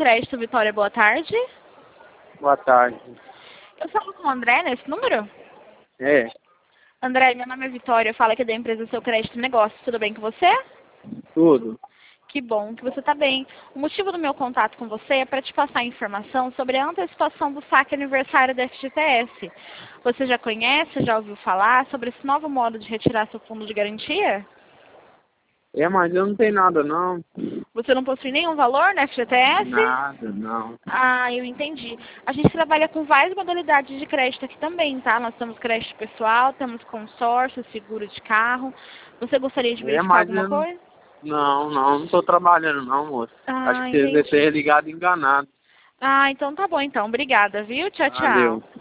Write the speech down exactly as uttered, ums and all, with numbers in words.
Crédito Vitória, boa tarde. Boa tarde. Eu falo com o André nesse número? É, André, meu nome é Vitória, eu falo aqui da empresa Seu Crédito Negócio. Tudo bem com você? tudo. Que bom que você está bem. O motivo do meu contato com você é para te passar informação sobre a antecipação do saque aniversário da F G T S. Você já conhece, já ouviu falar sobre esse novo modo de retirar seu fundo de garantia? É, mas eu não tenho nada não. Você não possui nenhum valor na F G T S? Nada, não. Ah, eu entendi. A gente trabalha com várias modalidades de crédito aqui também, tá? Nós temos crédito pessoal, temos consórcio, seguro de carro. Você gostaria de É, verificar mas alguma eu não... coisa? Não, não, não tô trabalhando não, moço. Acho Ah, que você deve entendi. ter ligado enganado. Ah, então tá bom então. Obrigada, viu? Tchau, Valeu. tchau.